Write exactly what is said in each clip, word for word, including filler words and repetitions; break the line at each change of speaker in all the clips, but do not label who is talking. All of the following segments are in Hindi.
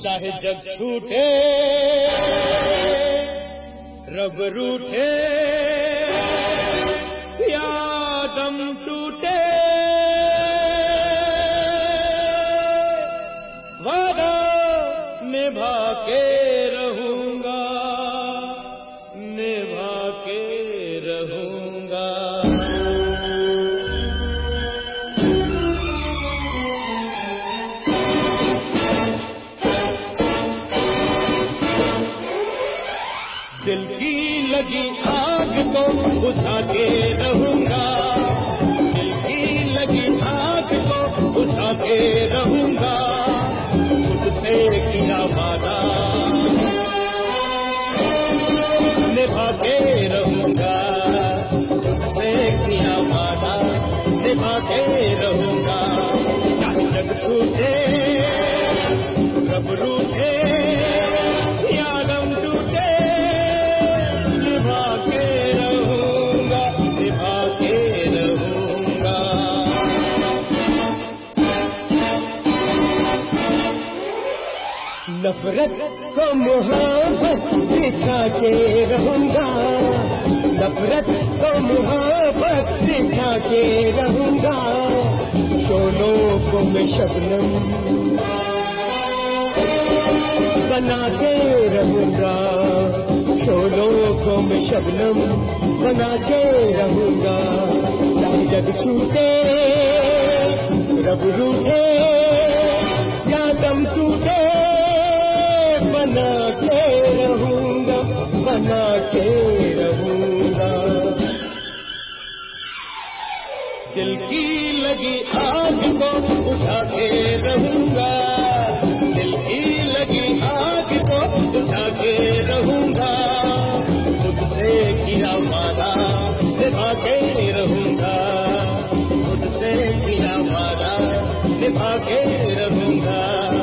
चाहे जग छूटे रब रूठे या दम टूटे, वादा निभा के रहूंगा, निभा के रहूंगा। दिल की लगी आग को बुझा के रहूंगा, दिल की लगी आग को बुझा के रहूंगा। खुद से किया वादा निभा के रहूंगा, खुद से किया वादा निभा के रहूंगा। चाहे जग छूटे रब रूठे या दम टूटे, निभा के रहूंगा, निभा के रहूंगा। नफरत को मोहब्बत सिखा के रहूंगा, नफरत को मोहब्बत सिखा के रहूंगा। शोलों को मैं शबनम बना के रहूंगा, शोलों को मैं शबनम बना के रहूंगा। चाहे जग छूटे रब रूठे या दम टूटे, बना के रहूंगा, बना के रहूंगा। दिल की लगी आग को बुझा के रहूंगा, दिल की लगी आग को बुझा के रहूंगा। खुद से किया वादा निभा के रहूंगा, खुद से किया वादा निभा के रहूंगा।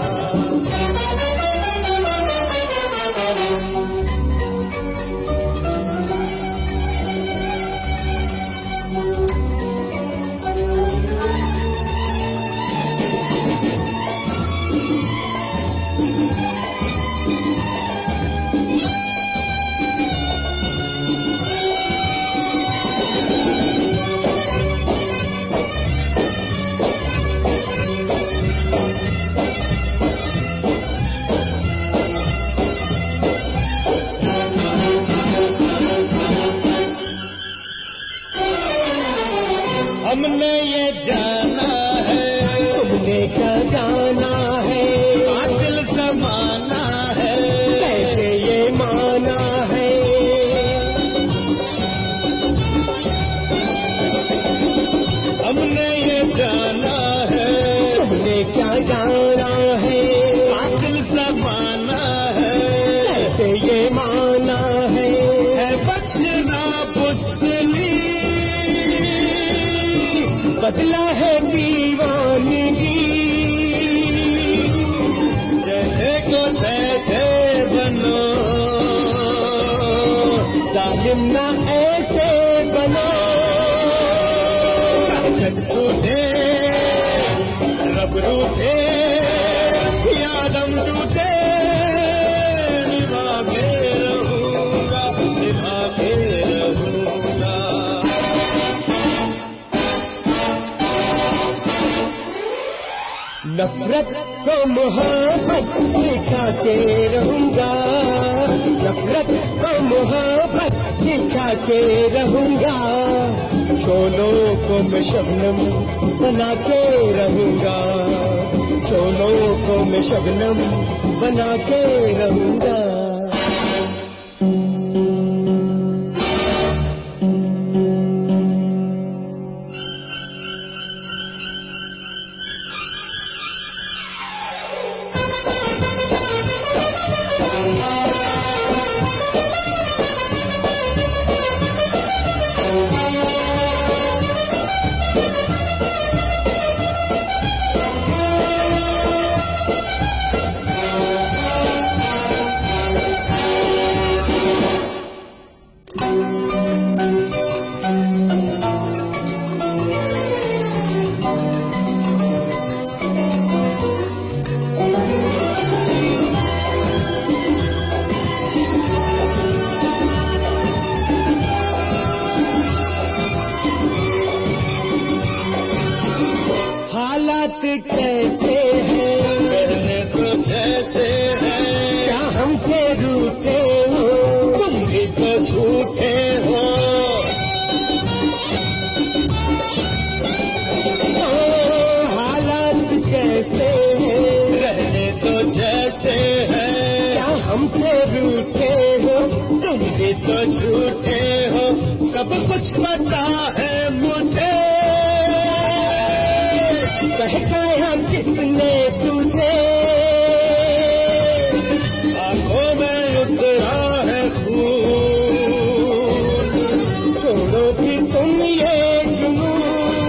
हमने ये जाना है, तुमने क्या जाना है, कातिल ज़माना है, कैसे ये माना है। हमने ये जाना है, तुमने क्या जाना है, कातिल ज़माना है, कैसे ये माना है। है बचना पुस्तली बदला है दीवानगी, जैसे को तैसे बनो, जालिम ना ऐसे बनो। जग छूटे रब रूठे या दम टूटे, निभा के रहूंगा, निभा के रहूंगा। नफरत को मोहब्बत सिखा के रहूंगा, नफरत को मोहब्बत सिखा के रहूंगा। शोलों को मैं शबनम बना के रहूंगा, शोलों को मैं शबनम बना के रहूंगा। सब कुछ पता है मुझे, बहकाया किसने तुझे, आंखों में उतरा है खून, छोड़ो कि तुम ये जुनून,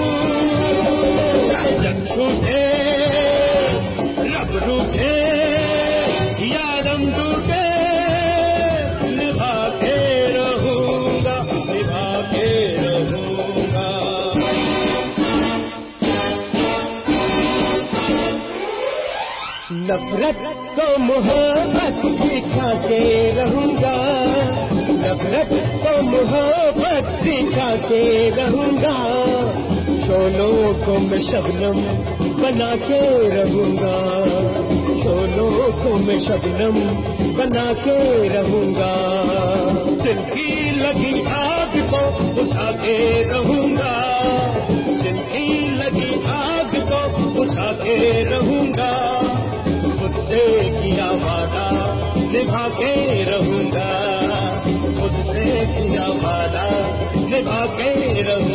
जग छूटे लब रूठे यादम टूटे, निभा के रहूंगा, निभा के रहूंगा। नफरत को मोहब्बत सिखा के रहूंगा, नफरत को मोहब्बत सिखा के रहूंगा, शोलों को मैं शबनम बना के रहूंगा, शोलों को मैं शबनम बना के रहूंगा, दिल की लगी आग को बुझा के रहूंगा, दिल की लगी आग को बुझा के रहूंगा, खुद से किया वादा निभा के रहूंगा, खुद से किया वादा निभा के रहूंगा।